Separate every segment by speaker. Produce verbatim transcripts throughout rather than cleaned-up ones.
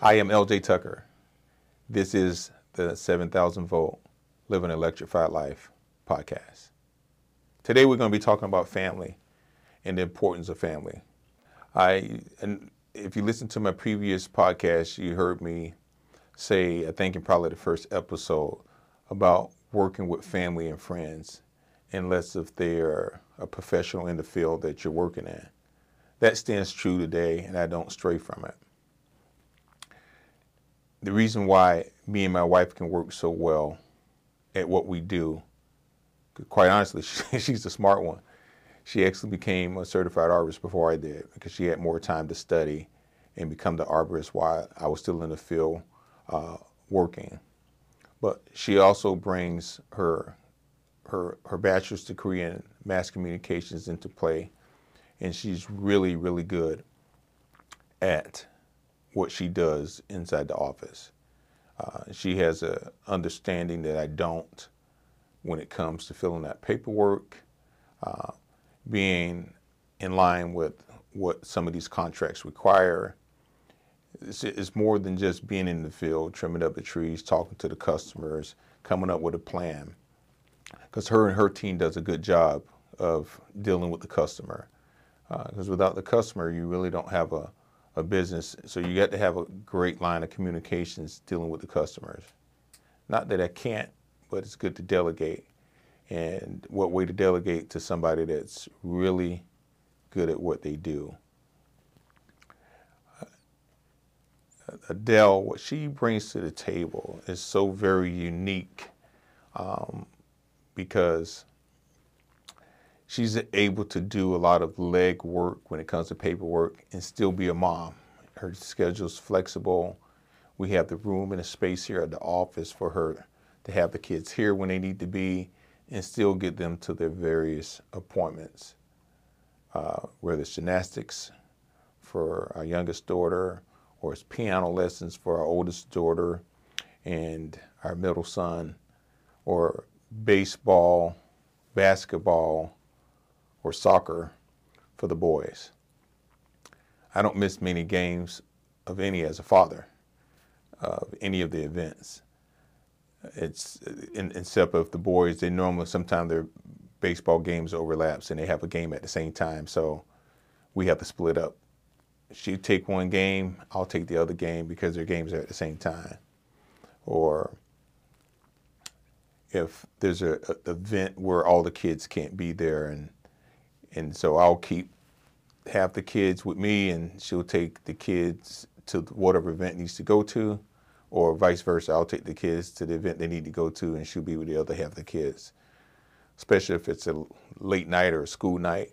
Speaker 1: I am L J Tucker. This is the seven thousand volt Live an Electrified Life podcast. Today we're going to be talking about family and the importance of family. I and if you listen to my previous podcast, you heard me say, I think in probably the first episode, about working with family and friends, unless if they're a professional in the field that you're working in. That stands true today, and I don't stray from it. The reason why me and my wife can work so well at what we do, quite honestly, she's the smart one. She actually became a certified arborist before I did because she had more time to study and become the arborist while I was still in the field uh, working. But she also brings her, her, her bachelor's degree in mass communications into play, and she's really, really good at what she does inside the office. Uh, she has a understanding that I don't when it comes to filling out paperwork, uh, being in line with what some of these contracts require. It's, it's more than just being in the field, trimming up the trees, talking to the customers, coming up with a plan. Because her and her team does a good job of dealing with the customer. Because uh, without the customer, you really don't have a a business, so you got to have a great line of communications dealing with the customers. Not that I can't, but it's good to delegate. And what way to delegate to somebody that's really good at what they do. Uh, Adele, what she brings to the table is so very unique um, because she's able to do a lot of leg work when it comes to paperwork and still be a mom. Her schedule's flexible. We have the room and the space here at the office for her to have the kids here when they need to be and still get them to their various appointments, uh, whether it's gymnastics for our youngest daughter or it's piano lessons for our oldest daughter and our middle son, or baseball, basketball, or soccer for the boys. I don't miss many games of any as a father of any of the events. It's in, except of the boys, they normally, sometimes their baseball games overlaps and they have a game at the same time, so we have to split up. She take one game, I'll take the other game because their games are at the same time. Or if there's a, a event where all the kids can't be there, and And so I'll keep half the kids with me and she'll take the kids to whatever event needs to go to, or vice versa. I'll take the kids to the event they need to go to and she'll be with the other half of the kids, especially if it's a late night or a school night.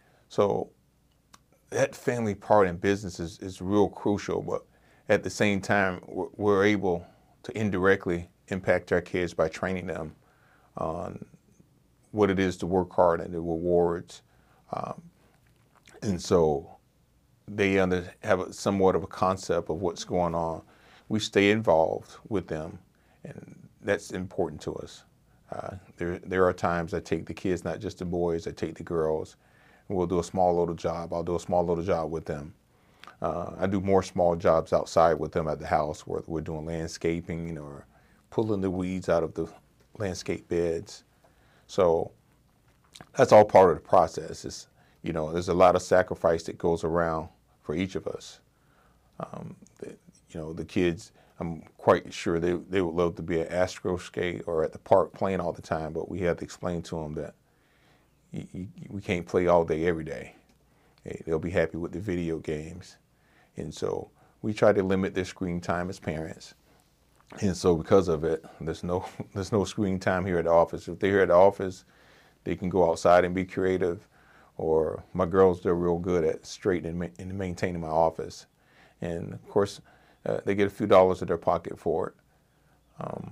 Speaker 1: So that family part in business is, is real crucial, but at the same time, we're, we're able to indirectly impact our kids by training them on what it is to work hard and the rewards. Um, and so they under, have a, somewhat of a concept of what's going on. We stay involved with them, and that's important to us. Uh, there, there are times I take the kids, not just the boys, I take the girls, and we'll do a small little job. I'll do a small little job with them. Uh, I do more small jobs outside with them at the house, where we're doing landscaping or pulling the weeds out of the landscape beds. So that's all part of the process. It's, you know, there's a lot of sacrifice that goes around for each of us. Um, the, you know, the kids, I'm quite sure they, they would love to be at Astro Skate or at the park playing all the time, but we have to explain to them that you, you, we can't play all day every day. Hey, they'll be happy with the video games. And so we try to limit their screen time as parents. And so because of it, there's no, there's no screen time here at the office. If they're here at the office, they can go outside and be creative, or my girls, they're real good at straightening and maintaining my office. And of course, uh, they get a few dollars in their pocket for it. Um,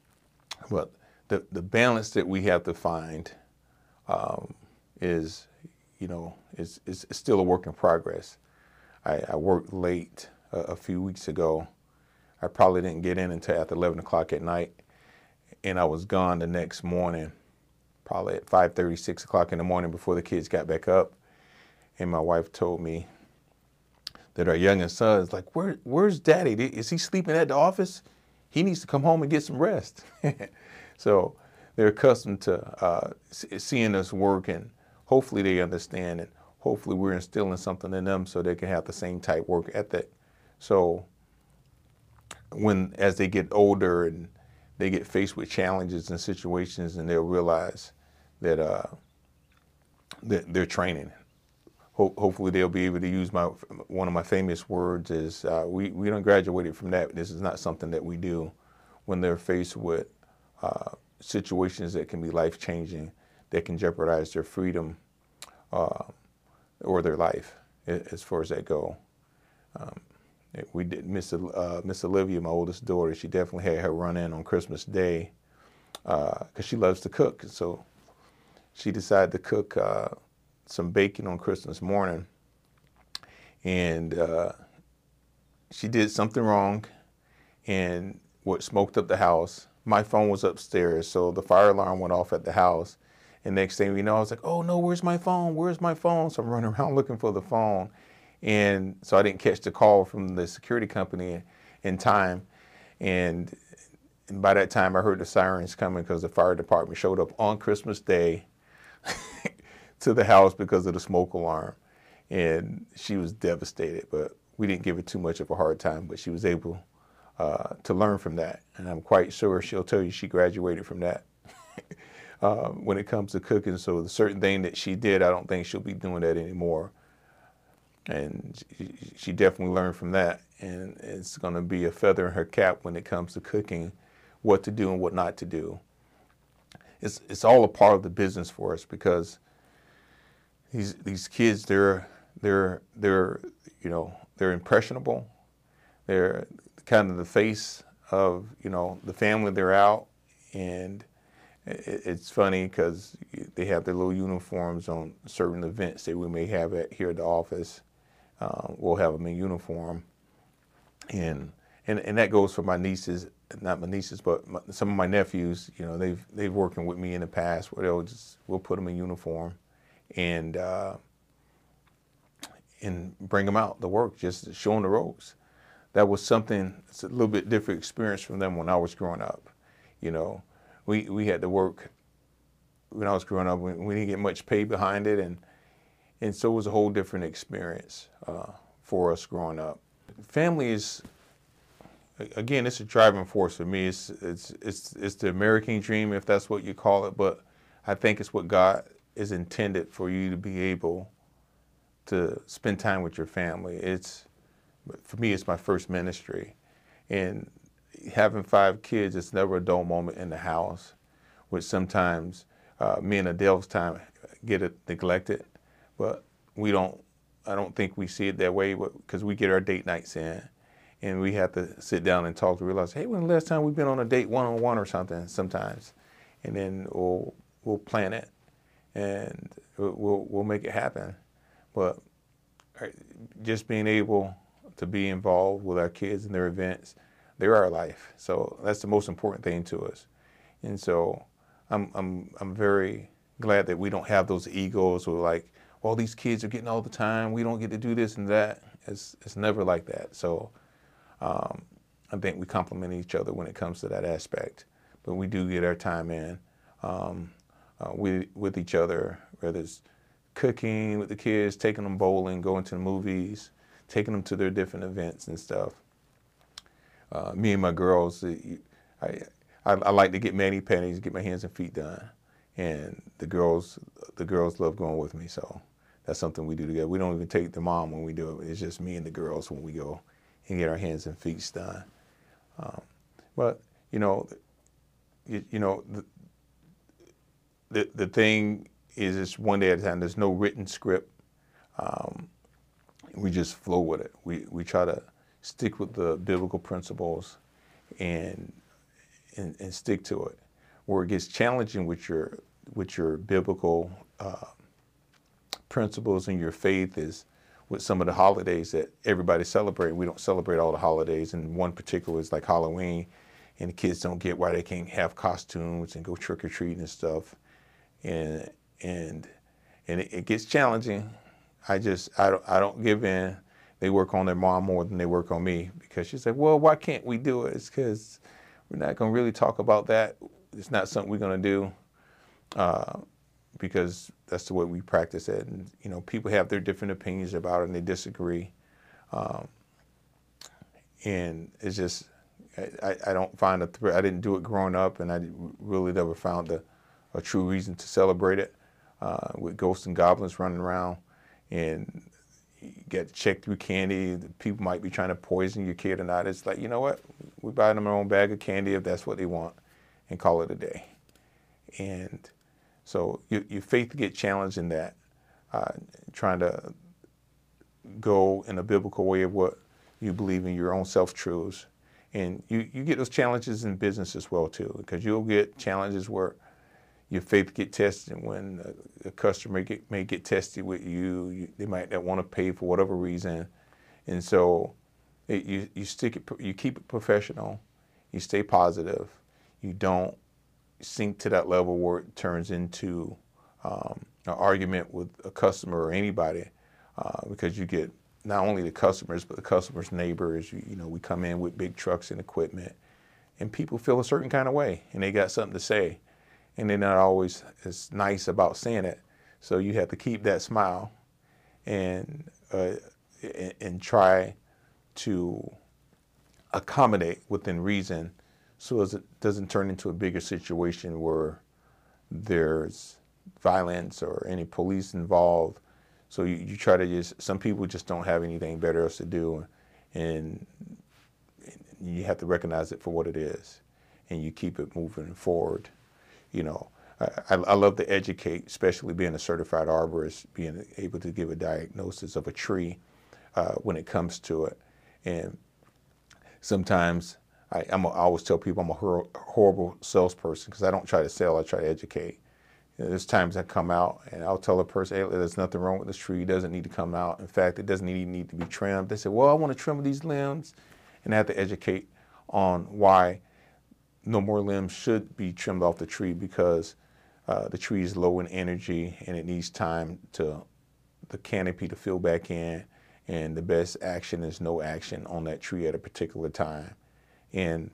Speaker 1: but the, the balance that we have to find um, is, you know, is, is still a work in progress. I, I worked late a, a few weeks ago. I probably didn't get in until after eleven o'clock at night, and I was gone the next morning, probably at five thirty, six o'clock in the morning before the kids got back up. And my wife told me that our youngest son is like, Where, where's daddy? Is he sleeping at the office? He needs to come home and get some rest. So they're accustomed to uh, seeing us work, and hopefully they understand, and hopefully we're instilling something in them so they can have the same type work ethic. So when, as they get older and they get faced with challenges and situations, and they'll realize that, uh, that they're training. Ho- hopefully they'll be able to use my, one of my famous words is, uh, we, we don't graduate from that. This is not something that we do. When they're faced with uh, situations that can be life-changing, that can jeopardize their freedom uh, or their life, as far as that go. Um, we did, Miss Uh, Miss Olivia, my oldest daughter, she definitely had her run in on Christmas Day because uh, she loves to cook. So she decided to cook uh, some bacon on Christmas morning, and uh, she did something wrong, and what smoked up the house. My phone was upstairs, so the fire alarm went off at the house. And next thing we know, I was like, oh no, where's my phone? Where's my phone? So I'm running around looking for the phone. And so I didn't catch the call from the security company in time. And, and by that time, I heard the sirens coming because the fire department showed up on Christmas Day to the house because of the smoke alarm. And she was devastated, but we didn't give her too much of a hard time, but she was able uh, to learn from that. And I'm quite sure she'll tell you she graduated from that. Uh, when it comes to cooking. So the certain thing that she did, I don't think she'll be doing that anymore. And she, she definitely learned from that. And it's going to be a feather in her cap when it comes to cooking, what to do and what not to do. It's it's all a part of the business for us, because these these kids, they're they're they're you know they're impressionable. They're kind of the face of you know the family they're out. And it's funny because they have their little uniforms on certain events that we may have at here at the office. Um, we'll have them in uniform, and and and that goes for my nieces, not my nieces, but my, some of my nephews. You know, they've they've working with me in the past where they'll just we'll put them in uniform, and uh, and bring them out to work, just showing the ropes. That was something. It's a little bit different experience from them when I was growing up. You know. We we had to work when I was growing up. We, we didn't get much pay behind it, and and so it was a whole different experience uh, for us growing up. Family is, again, it's a driving force for me. It's it's it's it's the American dream, if that's what you call it. But I think it's what God is intended for you to be able to spend time with your family. It's for me, it's my first ministry, and having five kids, it's never a dull moment in the house, which sometimes uh, me and Adele's time get it neglected, but we don't, I don't think we see it that way because we get our date nights in, and we have to sit down and talk to realize, hey, when the last time we've been on a date one-on-one or something sometimes, and then we'll, we'll plan it, and we'll, we'll make it happen. But just being able to be involved with our kids and their events, they're our life. So that's the most important thing to us. And so I'm I'm I'm very glad that we don't have those egos or like, well, these kids are getting all the time, we don't get to do this and that. It's it's never like that. So um, I think we complement each other when it comes to that aspect. But we do get our time in um, uh, with with each other, whether it's cooking with the kids, taking them bowling, going to the movies, taking them to their different events and stuff. Uh, me and my girls, I, I I like to get mani-pedis, get my hands and feet done, and the girls the girls love going with me. So that's something we do together. We don't even take the mom when we do it. It's just me and the girls when we go and get our hands and feet done. Um, but you know, you, you know the, the the thing is, it's one day at a time. There's no written script. Um, we just flow with it. We we try to stick with the biblical principles and, and and stick to it. Where it gets challenging with your with your biblical uh, principles and your faith is with some of the holidays that everybody celebrates. We don't celebrate all the holidays, and one particular is like Halloween, and the kids don't get why they can't have costumes and go trick or treating and stuff, and and and it, it gets challenging. I just I don't I don't give in. they work on their mom more than they work on me, because she said, well, why can't we do it? It's because we're not going to really talk about that. It's not something we're going to do, uh, because that's the way we practice it. And, you know, people have their different opinions about it and they disagree. Um, and it's just, I, I don't find a threat. I didn't do it growing up, and I really never found a, a true reason to celebrate it, uh, with ghosts and goblins running around. And you get checked through candy. People might be trying to poison your kid or not. It's like, you know what? We buy them their own bag of candy if that's what they want, and call it a day. And so your, your faith get challenged in that, uh, trying to go in a biblical way of what you believe in, your own self-truths. And you, you get those challenges in business as well, too, because you'll get challenges where your faith get tested when a, a customer get, may get tested with you. you. They might not want to pay for whatever reason. And so it, you, you, stick it, you keep it professional, you stay positive, you don't sink to that level where it turns into um, an argument with a customer or anybody, uh, because you get not only the customers, but the customers' neighbors. You, you know, we come in with big trucks and equipment, and people feel a certain kind of way, and they got something to say, and they're not always as nice about saying it. So you have to keep that smile and uh, and, and try to accommodate within reason, so as it doesn't turn into a bigger situation where there's violence or any police involved. So you, you try to just, some people just don't have anything better else to do, and, and you have to recognize it for what it is, and you keep it moving forward. You know, I, I love to educate, especially being a certified arborist, being able to give a diagnosis of a tree uh, when it comes to it. And sometimes I, I'm a, I always tell people I'm a hor horrible salesperson, because I don't try to sell, I try to educate. You know, there's times I come out and I'll tell a person, hey, there's nothing wrong with this tree, it doesn't need to come out. In fact, it doesn't even need to be trimmed. They say, well, I want to trim these limbs. And I have to educate on why no more limbs should be trimmed off the tree, because uh, the tree is low in energy and it needs time to the canopy to fill back in. And the best action is no action on that tree at a particular time. And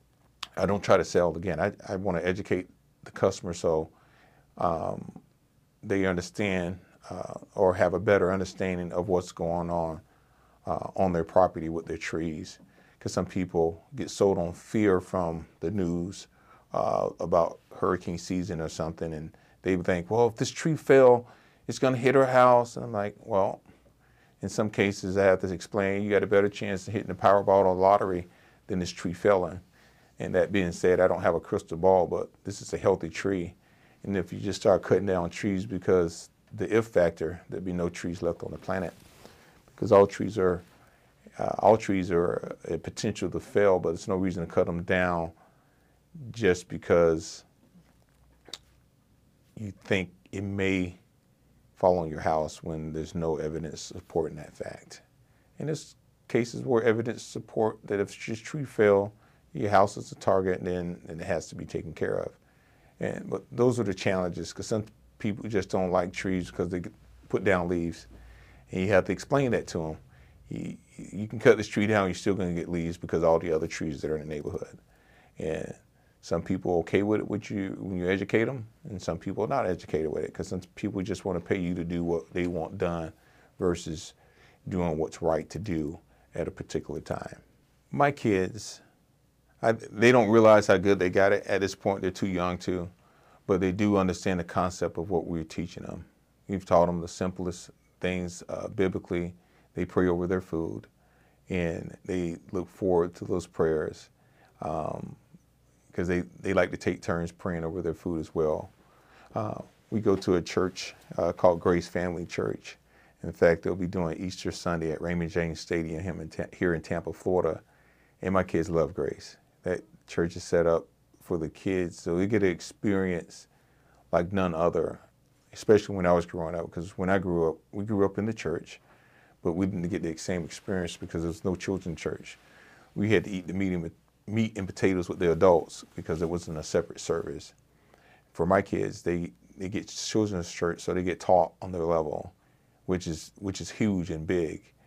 Speaker 1: I don't try to sell again. I, I want to educate the customer so um, they understand uh, or have a better understanding of what's going on uh, on their property with their trees. Because some people get sold on fear from the news uh, about hurricane season or something, and they think, well, if this tree fell, it's going to hit our house. And I'm like, well, in some cases, I have to explain, you got a better chance of hitting the Powerball or lottery than this tree felling. And that being said, I don't have a crystal ball, but this is a healthy tree. And if you just start cutting down trees because the if factor, there'd be no trees left on the planet, because all trees are uh, all trees are a potential to fail, but there's no reason to cut them down just because you think it may fall on your house when there's no evidence supporting that fact. And there's cases where evidence support that if this tree fell, your house is a target, and then and it has to be taken care of. And but those are the challenges, because some people just don't like trees because they put down leaves, and you have to explain that to them. You, you can cut this tree down, you're still going to get leaves because of all the other trees that are in the neighborhood. And some people are okay with it with you when you educate them, and some people are not educated with it, because some people just want to pay you to do what they want done versus doing what's right to do at a particular time. My kids, I, they don't realize how good they got it at this point. They're too young to, but they do understand the concept of what we're teaching them. We've taught them the simplest things uh, biblically. They pray over their food, and they look forward to those prayers um, because they, they like to take turns praying over their food as well. Uh, we go to a church uh, called Grace Family Church. In fact, they'll be doing Easter Sunday at Raymond James Stadium here in Tampa, Florida, and my kids love Grace. That church is set up for the kids, so they get an experience like none other, especially when I was growing up, because when I grew up, we grew up in the church, but we didn't get the same experience because there was no children's church. We had to eat the meat and, meat and potatoes with the adults because it wasn't a separate service. For my kids, they, they get children's church, so they get taught on their level, which is, which is huge and big.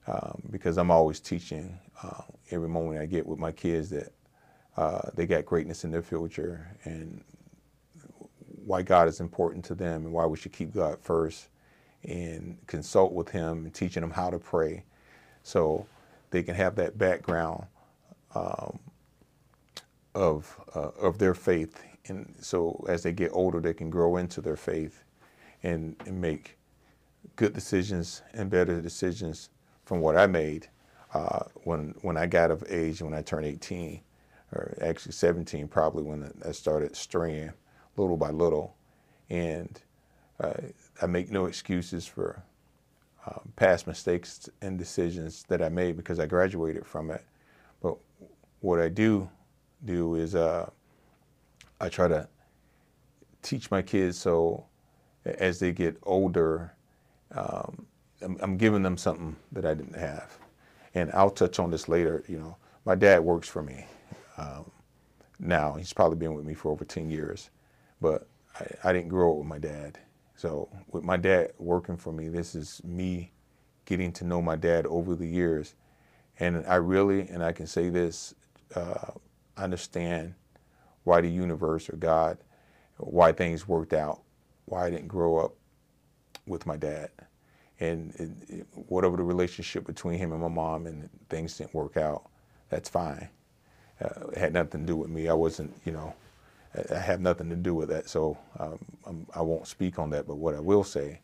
Speaker 1: um, because I'm always teaching uh, every moment I get with my kids that uh, they got greatness in their future and why God is important to them and why we should keep God first and consult with him and teaching them how to pray so they can have that background um, of uh, of their faith. And so as they get older, they can grow into their faith and, and make good decisions and better decisions from what I made uh, when when I got of age, when I turned eighteen, or actually seventeen probably, when I started straying little by little. And uh, I make no excuses for um, past mistakes and decisions that I made because I graduated from it. But what I do do is uh, I try to teach my kids so as they get older, um, I'm, I'm giving them something that I didn't have. And I'll touch on this later. You know, my dad works for me um, now. He's probably been with me for over ten years, but I, I didn't grow up with my dad. So with my dad working for me, this is me getting to know my dad over the years. And I really, and I can say this, uh, understand why the universe or God, why things worked out, why I didn't grow up with my dad. And it, it, whatever the relationship between him and my mom and things didn't work out, that's fine. Uh, it had nothing to do with me. I wasn't, you know, I, I have nothing to do with that. So um, I'm, I won't speak on that. But what I will say,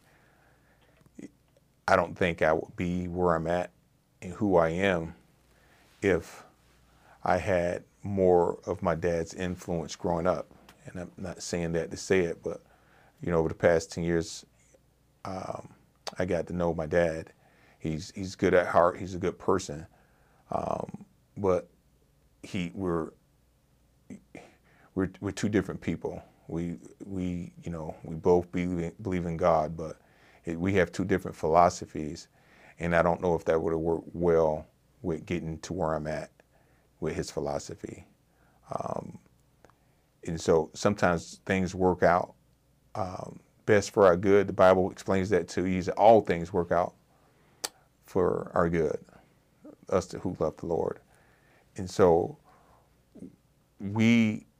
Speaker 1: I don't think I would be where I'm at and who I am if I had more of my dad's influence growing up. And I'm not saying that to say it, but, you know, over the past ten years, um, I got to know my dad. He's he's good at heart. He's a good person. Um, but he we're, we're we're two different people. We we you know we both believe believe in God, but it, we have two different philosophies, and I don't know if that would have worked well with getting to where I'm at with his philosophy. Um, and so sometimes things work out um, best for our good. The Bible explains that too. He said all things work out for our good, us to, who love the Lord. And so we,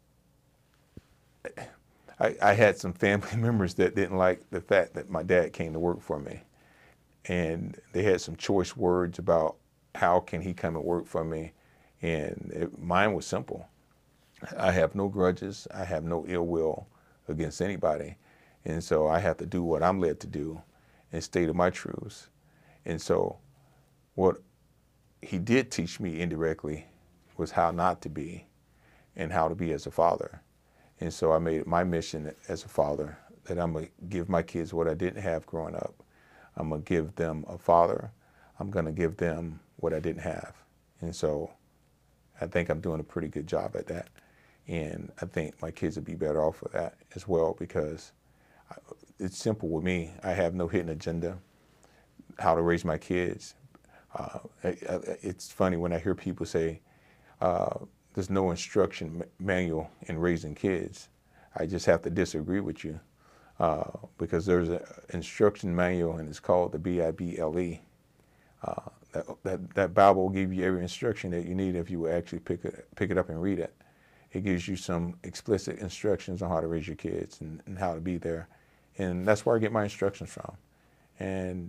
Speaker 1: I, I had some family members that didn't like the fact that my dad came to work for me. And they had some choice words about how can he come and work for me. And it, mine was simple. I have no grudges. I have no ill will against anybody. And so I have to do what I'm led to do and stay to my truths. And so what he did teach me indirectly was how not to be and how to be as a father. And so I made it my mission as a father that I'm going to give my kids what I didn't have growing up. I'm going to give them a father. I'm going to give them what I didn't have. And so I think I'm doing a pretty good job at that. And I think my kids would be better off with that as well, because it's simple with me. I have no hidden agenda, how to raise my kids. Uh, it's funny when I hear people say, uh, there's no instruction manual in raising kids. I just have to disagree with you uh, because there's an instruction manual, and it's called the B I B L E. Uh, that, that, that Bible will give you every instruction that you need if you will actually pick it, pick it up and read it. It gives you some explicit instructions on how to raise your kids and, and how to be there. And that's where I get my instructions from. And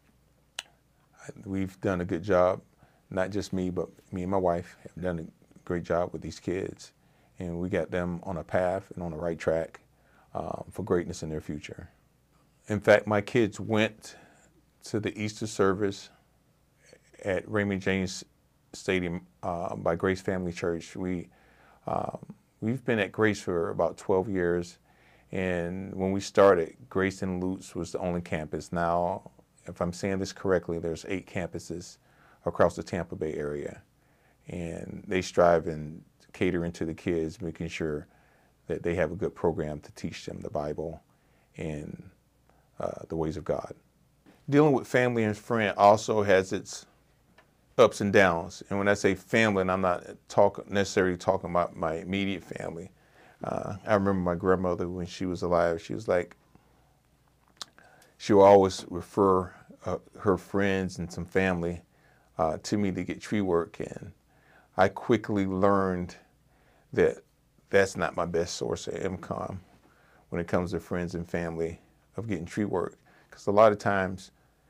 Speaker 1: we've done a good job, not just me, but me and my wife have done a great job with these kids. And we got them on a path and on the right track um, for greatness in their future. In fact, my kids went to the Easter service at Raymond James Stadium uh, by Grace Family Church. We, um, we've been at Grace for about twelve years. And when we started, Grace and Lutz was the only campus. Now, if I'm saying this correctly, there's eight campuses across the Tampa Bay area. And they strive and cater into the kids, making sure that they have a good program to teach them the Bible and uh, the ways of God. Dealing with family and friend also has its ups and downs. And when I say family, and I'm not talk, necessarily talking about my immediate family. Uh, I remember my grandmother, when she was alive, she was like, she would always refer uh, her friends and some family uh, to me to get tree work, and I quickly learned that that's not my best source of income when it comes to friends and family of getting tree work, because a lot of times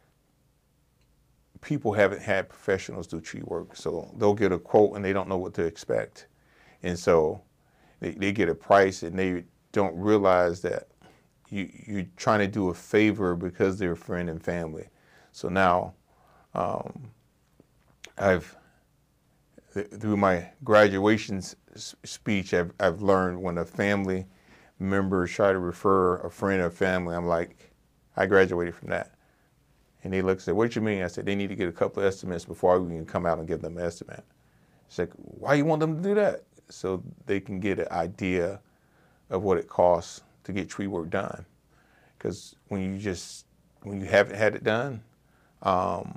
Speaker 1: people haven't had professionals do tree work, so they'll get a quote and they don't know what to expect, and so they, they get a price and they don't realize that you, you're trying to do a favor because they're a friend and family. So now um, I've, through my graduation speech, I've, I've learned when a family member try to refer a friend or family, I'm like, I graduated from that. And they look and say, what do you mean? I said, they need to get a couple of estimates before we can come out and give them an estimate. It's like, why you want them to do that? So they can get an idea of what it costs to get tree work done. Because when you just, when you haven't had it done, um,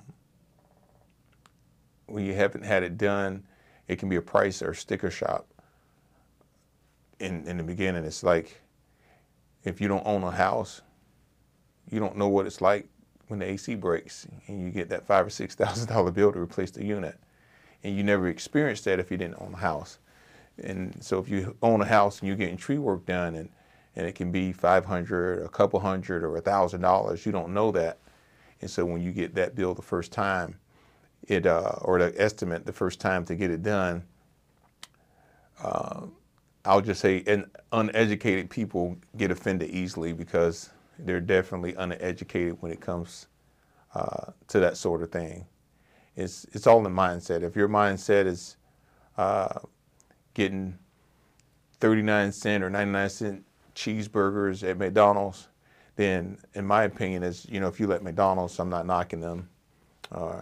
Speaker 1: when you haven't had it done, it can be a price or a sticker shop. In, in the beginning, it's like, if you don't own a house, you don't know what it's like when the A C breaks and you get that five or six thousand dollar bill to replace the unit, and you never experienced that if you didn't own a house. And so if you own a house and you're getting tree work done, and and it can be five hundred, a couple hundred, or a thousand dollars, you don't know that. And so when you get that bill the first time, it uh, or the estimate the first time to get it done, uh, I'll just say, and uneducated people get offended easily because they're definitely uneducated when it comes uh, to that sort of thing. It's it's all in the mindset. If your mindset is uh, getting thirty-nine cent or ninety-nine cent cheeseburgers at McDonald's, then in my opinion is, you know, if you let McDonald's, I'm not knocking them, uh,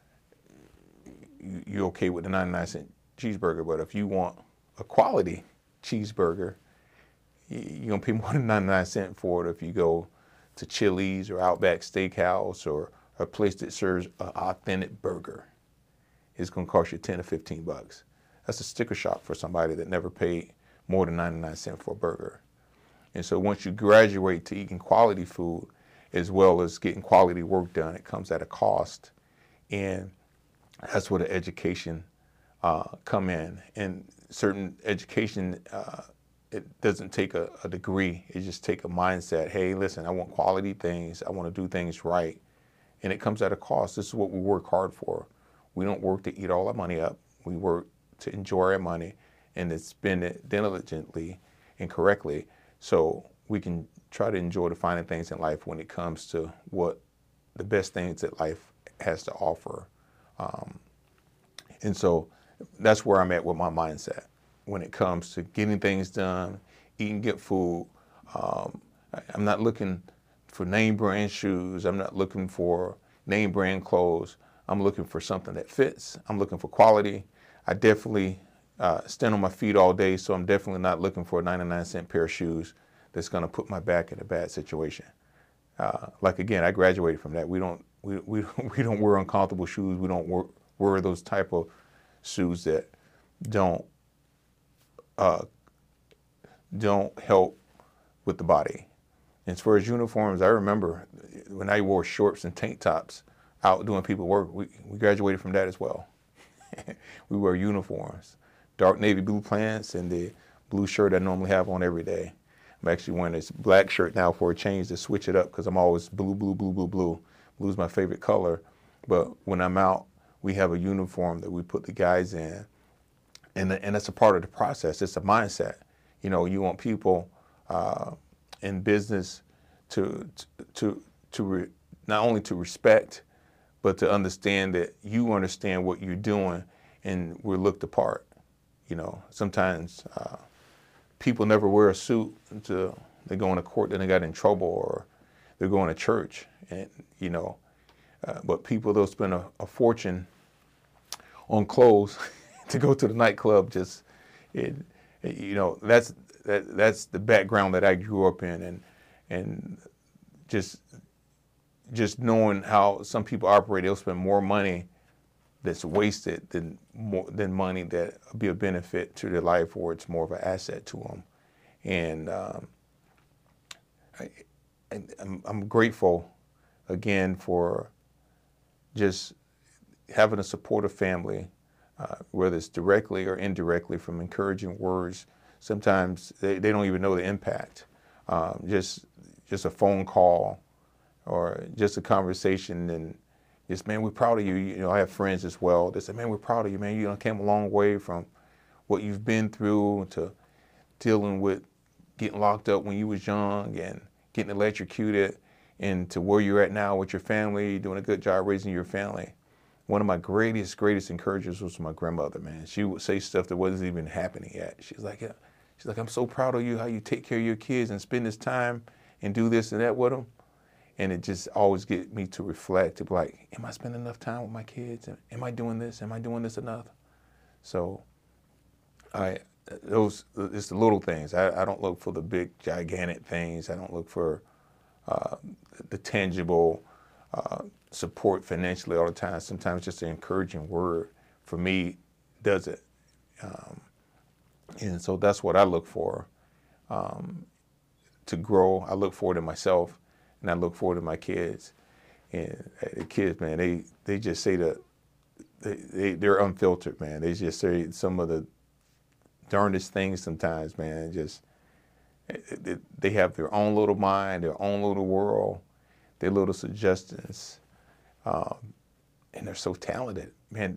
Speaker 1: you, you're okay with the ninety-nine cent cheeseburger. But if you want a quality cheeseburger, you're going to pay more than ninety-nine cents for it if you go to Chili's or Outback Steakhouse or a place that serves an authentic burger. It's going to cost you ten or fifteen bucks. That's a sticker shock for somebody that never paid more than ninety-nine cents for a burger. And so once you graduate to eating quality food as well as getting quality work done, it comes at a cost. And that's where the education uh, come in. And certain education, uh, it doesn't take a, a degree. It just take a mindset. Hey, listen, I want quality things. I want to do things right. And it comes at a cost. This is what we work hard for. We don't work to eat all our money up. We work to enjoy our money and to spend it diligently and correctly, so we can try to enjoy the finer things in life when it comes to what the best things that life has to offer. Um, and so that's where I'm at with my mindset when it comes to getting things done, eating good food. Um, I'm not looking for name brand shoes. I'm not looking for name brand clothes. I'm looking for something that fits. I'm looking for quality. I definitely uh, stand on my feet all day, so I'm definitely not looking for a ninety-nine cent pair of shoes that's going to put my back in a bad situation. Uh, like again, I graduated from that. We don't we we we don't wear uncomfortable shoes. We don't wear, wear those type of shoes that don't uh, don't help with the body. As far as uniforms, I remember when I wore shorts and tank tops out doing people work. We we graduated from that as well. We wear uniforms, dark navy blue pants and the blue shirt I normally have on every day. I'm actually wearing this black shirt now for a change to switch it up because I'm always blue, blue, blue, blue, blue. Blue is my favorite color. But when I'm out, we have a uniform that we put the guys in. And, and that's a part of the process. It's a mindset. You know, you want people uh, in business to, to, to re, not only to respect, but to understand that you understand what you're doing and we're looked apart. You know, sometimes uh, people never wear a suit until they go into court, then they got in trouble, or they're going to church, and you know, uh, but people, they'll spend a, a fortune on clothes to go to the nightclub. Just, it, it, you know, that's that, that's the background that I grew up in, and and just just knowing how some people operate, they'll spend more money that's wasted than more than money that will be a benefit to their life, or it's more of an asset to them. And um, I, I'm, I'm grateful again for just having a supportive family, uh, whether it's directly or indirectly from encouraging words, sometimes they, they don't even know the impact. Um, just just a phone call or just a conversation, and just, man, we're proud of you. You know, I have friends as well. They say, man, we're proud of you, man. You know, came a long way from what you've been through to dealing with getting locked up when you was young and getting electrocuted, and to where you're at now with your family, doing a good job raising your family. One of my greatest, greatest encouragers was my grandmother, man. She would say stuff that wasn't even happening yet. She's like, yeah. She's like, I'm so proud of you, how you take care of your kids and spend this time and do this and that with them. And it just always get me to reflect, to be like, am I spending enough time with my kids? Am I doing this? Am I doing this enough? So I, those, it's the little things. I, I don't look for the big, gigantic things. I don't look for uh, the tangible uh, support financially all the time. Sometimes just an encouraging word for me does it. Um, and so that's what I look for um, to grow. I look forward to myself, and I look forward to my kids. And the kids, man, they, they just say that they, they, they're unfiltered, man. They just say some of the darndest things sometimes, man. Just they have their own little mind, their own little world, their little suggestions, um, and they're so talented, man.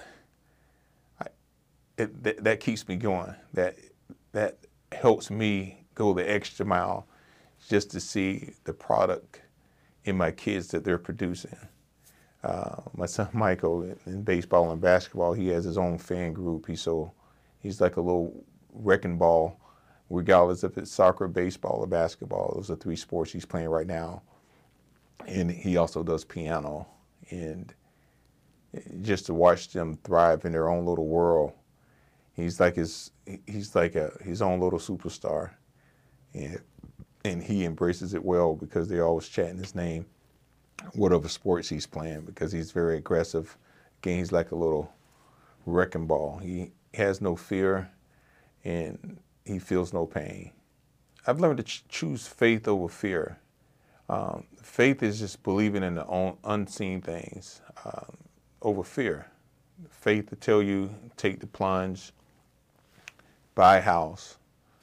Speaker 1: I, it, that, that keeps me going. That that helps me go the extra mile, just to see the product in my kids that they're producing. Uh, my son Michael, in baseball and basketball, he has his own fan group. He's so he's like a little wrecking ball, regardless if it's soccer, baseball, or basketball. Those are three sports he's playing right now. And he also does piano. And just to watch them thrive in their own little world, he's like his he's like a his own little superstar. And and he embraces it well, because they're always chatting his name, whatever sports he's playing, because he's very aggressive. Again, he's like a little wrecking ball. He has no fear, and he feels no pain. I've learned to ch- choose faith over fear. Um, faith is just believing in the un- unseen things um, over fear. Faith to tell you, take the plunge, buy a house,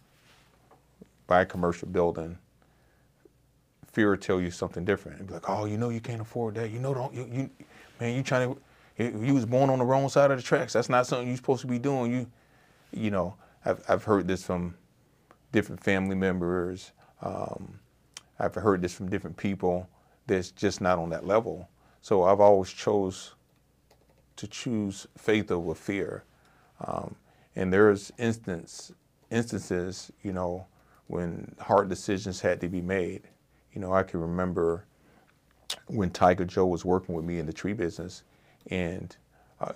Speaker 1: buy a commercial building. Fear will tell you something different. And be like, oh, you know you can't afford that. You know, don't you, you man, you trying to, you was born on the wrong side of the tracks. That's not something you're supposed to be doing. You, you know, I've I've heard this from different family members. Um, I've heard this from different people that's just not on that level. So I've always chose to choose faith over fear. Um, and there's instance instances, you know, when hard decisions had to be made. You know, I can remember when Tiger Joe was working with me in the tree business, and uh,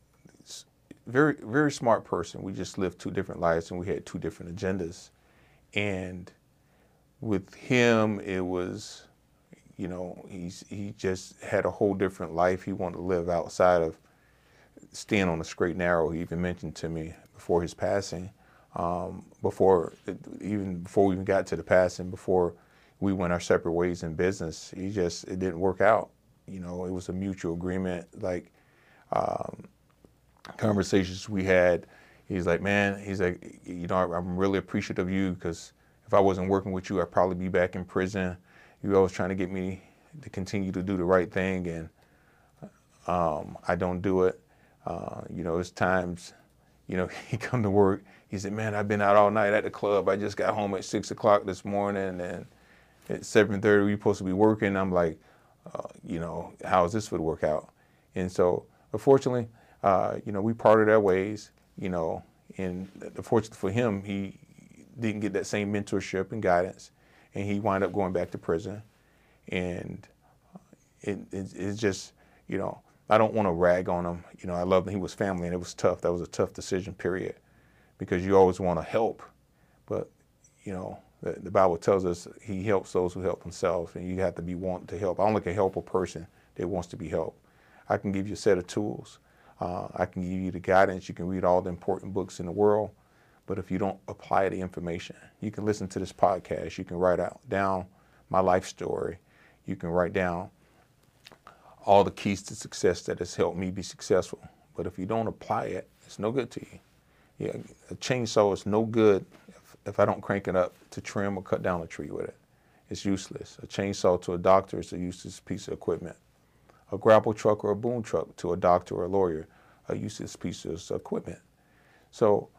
Speaker 1: very, very smart person. We just lived two different lives, and we had two different agendas. And with him, it was, you know, he's he just had a whole different life. He wanted to live outside of staying on the straight and narrow. He even mentioned to me before his passing, um, before even before we even got to the passing, before we went our separate ways in business, he just, it didn't work out. You know, it was a mutual agreement, like um, conversations we had. He's like, man, he's like, you know, I'm really appreciative of you, because if I wasn't working with you, I'd probably be back in prison. You were always trying to get me to continue to do the right thing, and um, I don't do it. Uh, you know, it's times, you know, he come to work, he said, man, I've been out all night at the club. I just got home at six o'clock this morning, and at seven thirty, we're supposed to be working. I'm like, uh, you know, how is this would work out? And so, unfortunately, uh, you know, we parted our ways, you know, and unfortunately for him, he didn't get that same mentorship and guidance, and he wound up going back to prison. And it, it, it's just, you know, I don't want to rag on him. You know, I love that he was family, and it was tough. That was a tough decision, period, because you always want to help. But, you know, the, the Bible tells us he helps those who help themselves, and you have to be wanting to help. I only can help a person that wants to be helped. I can give you a set of tools. Uh, I can give you the guidance. You can read all the important books in the world. But if you don't apply the information, you can listen to this podcast. You can write out down my life story. You can write down all the keys to success that has helped me be successful. But if you don't apply it, it's no good to you. Yeah, a chainsaw is no good if, if I don't crank it up to trim or cut down a tree with it. It's useless. A chainsaw to a doctor is a useless piece of equipment. A grapple truck or a boom truck to a doctor or a lawyer, a useless piece of equipment. So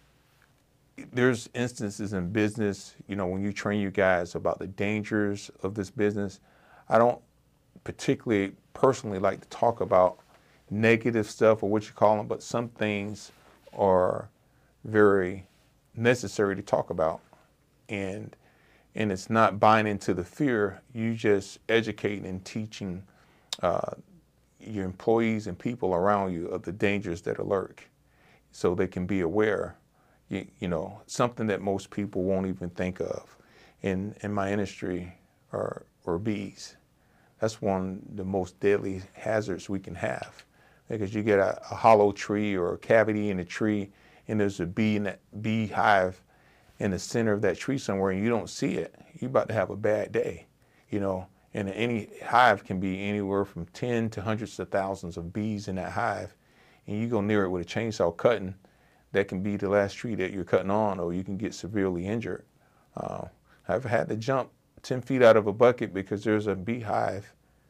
Speaker 1: there's instances in business, you know, when you train you guys about the dangers of this business. I don't particularly personally like to talk about negative stuff or what you call them, but some things are very necessary to talk about. And and it's not buying into the fear. You just educating and teaching uh, your employees and people around you of the dangers that lurk, so they can be aware. You, you know, something that most people won't even think of. In in my industry are, are bees. That's one of the most deadly hazards we can have, because you get a, a hollow tree or a cavity in a tree, and there's a bee in that beehive in the center of that tree somewhere, and you don't see it. You're about to have a bad day, you know. And any hive can be anywhere from ten to hundreds of thousands of bees in that hive, and you go near it with a chainsaw cutting, that can be the last tree that you're cutting on, or you can get severely injured. Uh, I've had to jump ten feet out of a bucket because there's a beehive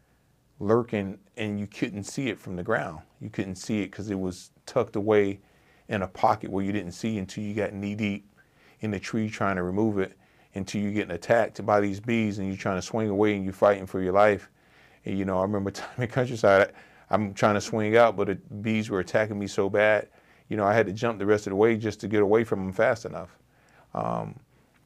Speaker 1: lurking and you couldn't see it from the ground. You couldn't see it because it was tucked away in a pocket where you didn't see until you got knee deep in the tree trying to remove it, until you're getting attacked by these bees and you're trying to swing away and you're fighting for your life. And, you know, I remember time in countryside, I'm trying to swing out, but the bees were attacking me so bad, you know, I had to jump the rest of the way just to get away from them fast enough. Um,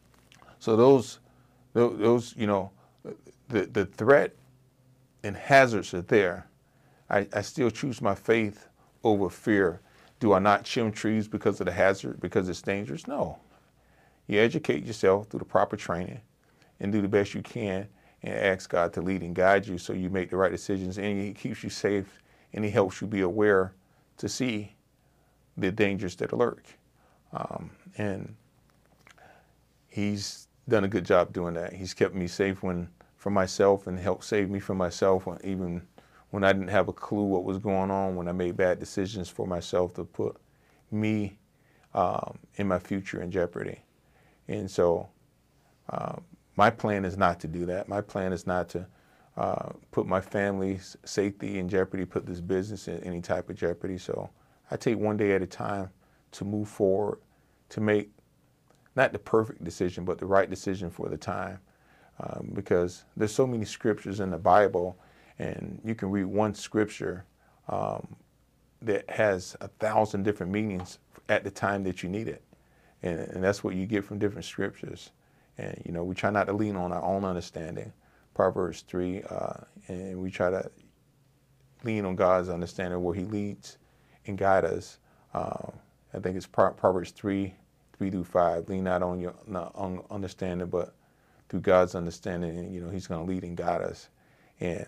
Speaker 1: so those, those, you know, the, the threat and hazards are there. I, I still choose my faith over fear. Do I not trim trees because of the hazard, because it's dangerous? No. You educate yourself through the proper training and do the best you can and ask God to lead and guide you so you make the right decisions, and He keeps you safe and He helps you be aware to see the dangers that lurk. Um, and He's done a good job doing that. He's kept me safe when from myself and helped save me from myself, when, even when I didn't have a clue what was going on, when I made bad decisions for myself to put me um, and my future in jeopardy. And so uh, my plan is not to do that. My plan is not to uh, put my family's safety in jeopardy, put this business in any type of jeopardy. So I take one day at a time to move forward, to make not the perfect decision, but the right decision for the time. Um, because there's so many scriptures in the Bible, and you can read one scripture um, that has a thousand different meanings at the time that you need it. And, and that's what you get from different scriptures. And, you know, we try not to lean on our own understanding, Proverbs three, uh, and we try to lean on God's understanding where He leads and guide us. Uh, I think it's Proverbs three, three through five. Lean not on your not on understanding, but through God's understanding, and, you know, He's going to lead and guide us. And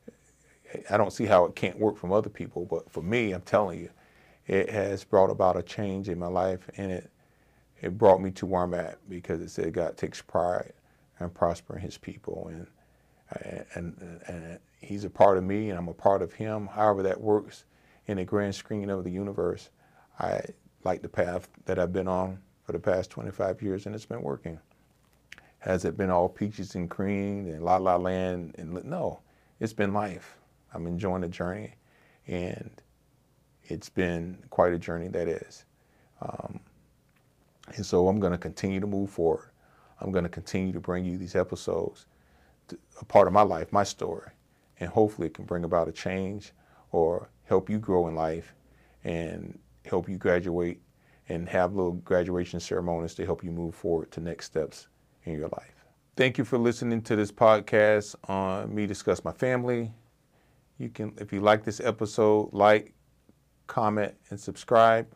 Speaker 1: I don't see how it can't work from other people, but for me, I'm telling you, it has brought about a change in my life, and it it brought me to where I'm at, because it said God takes pride and prosper in His people, and and and He's a part of me, and I'm a part of Him. However that works in the grand scheme of the universe, I like the path that I've been on for the past twenty-five years, and it's been working. Has it been all peaches and cream and la la land? And no, it's been life. I'm enjoying the journey, and it's been quite a journey that is. Um, and so I'm going to continue to move forward. I'm going to continue to bring you these episodes, to, a part of my life, my story, and hopefully it can bring about a change or help you grow in life and help you graduate and have little graduation ceremonies to help you move forward to next steps in your life. Thank you for listening to this podcast on me discuss my family. You can, if you like this episode, like, comment, and subscribe.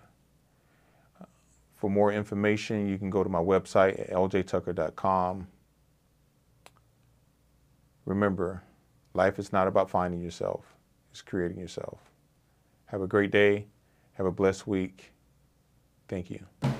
Speaker 1: For more information, you can go to my website at l j tucker dot com. Remember, life is not about finding yourself, it's creating yourself. Have a great day. Have a blessed week. Thank you.